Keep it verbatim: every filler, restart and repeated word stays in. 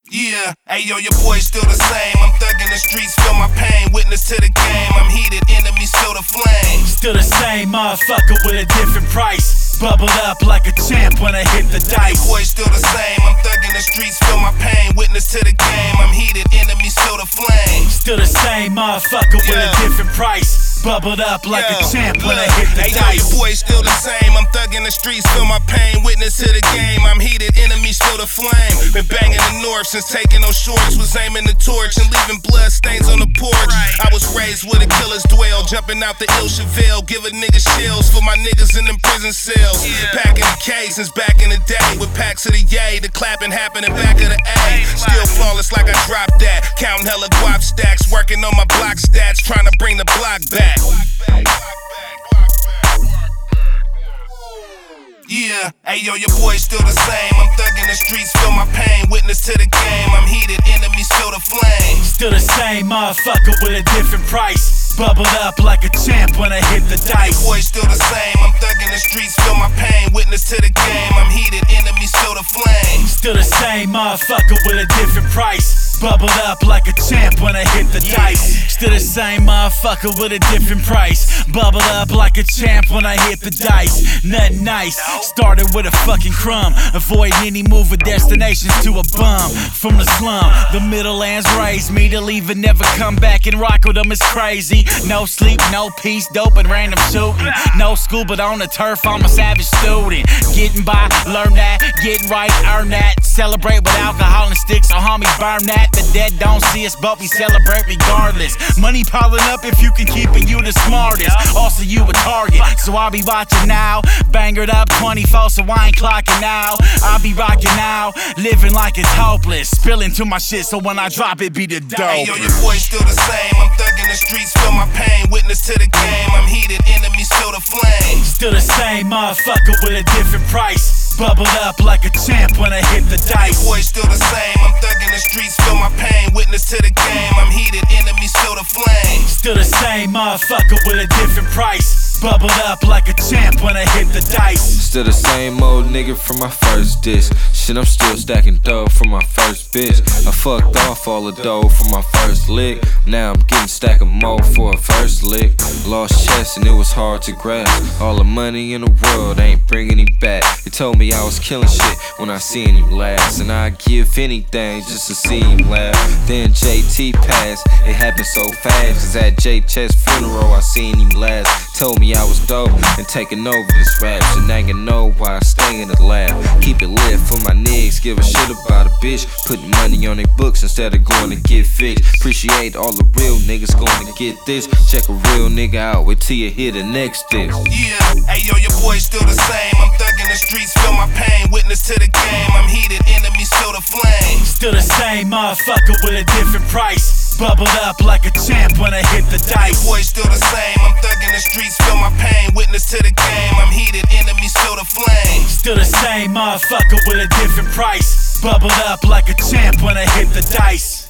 Yeah, hey yo, your boy still the same. I'm thugging the streets, feel my pain. Witness to the game, I'm heated, enemies feel the flame. Still the same motherfucker with a different price. Bubbled up like a champ when I hit the dice. Your boy still the same. I'm thugging the streets, feel my pain. Witness to the game, I'm heated, enemies feel the flame. Still the same motherfucker with yeah. a different price. Bubbled up like yeah. a champ when I hit the hey, dice. Yo, your boy still the same. I'm thugging the streets, feel my pain. Witness to the game, I'm heated, enemies feel the flame. Been banging the north since taking no shorts. Was aiming the torch and leaving blood stains on the porch. I was raised where the killers dwell, jumping out the ill Chevelle, giving niggas chills for my niggas in them prison cells. Packing the K since back in the day, with packs of the yay, the clapping happening back of the A. Still flawless like I dropped that, counting hella guap stacks, working on my block stats, trying to bring the block back. Yeah, hey yo, your boy still the same. I'm thugging the streets, feel my pain. Witness to the game, I'm heated, enemies feel the flame. Still the same motherfucker with a different price. Bubbled up like a champ when I hit the dice. Your boy still the same. I'm thugging the streets, feel my pain. Witness to the game, I'm heated, enemies feel the flame. Still the same motherfucker with a different price. Bubbled up like a champ when I hit the dice. Still the same motherfucker with a different price. Bubbled up like a champ when I hit the dice. Nothing nice. Started with a fucking crumb. Avoiding any move with destinations to a bum. From the slum, the middle lands raised me to leave and never come back and rock with them. It's crazy. No sleep, no peace, dope and random shooting. No school, but on the turf, I'm a savage student. Getting by, learn that. Getting right, earn that. Celebrate with alcohol and sticks, so homies burn that. The dead don't see us, but we celebrate regardless. Money piling up if you can keep it, you the smartest. Also, you a target, so I'll be watching now. Bangered up twenty-four, so I ain't clocking now. I'll be rocking now, living like it's hopeless. Spilling to my shit, so when I drop it, be the dope. Hey yo, your boy still the same. I'm thugging the streets, feel my pain. Witness to the game, I'm heated, enemies feel the flame. Still the same motherfucker with a different price. Bubbled up like a champ when I hit the dice. Your boy still the same. I'm thugging the streets, feel my pain. Witness to the game, I'm heated, enemies feel the flame. Still the same motherfucker with a different price. Bubbled up like a champ when I hit the dice. Still the same old nigga from my first diss. Shit, I'm still stacking dough from my first bitch. I fucked off all the dough from my first lick. Now I'm getting stack of more for a first lick. Lost chest and it was hard to grasp. All the money in the world ain't bringing him back. He told me I was killing shit when I seen him last, and I'd give anything just to see him laugh. Then J T passed, it happened so fast. Cause at J Chess funeral I seen him last. Told me I was dope and taking over this rap. So now you know why I stay in the lab. Keep it lit for my niggas, give a shit about a bitch. Putting money on their books instead of going to get fixed. Appreciate all the real niggas going to get this. Check a real nigga out, wait till you hear the next diss. Yeah, hey yo, your boy still the same. I'm thugging the streets, feel my pain. Witness to the game, I'm heated, enemies feel the flame. Still the same motherfucker with a different price. Bubbled up like a champ when I hit the dice. Your boy still the same. I'm thugging the streets, feel my pain. Witness to the game, I'm heated, enemies feel the flame. Still the same motherfucker with a different price. Bubbled up like a champ when I hit the dice.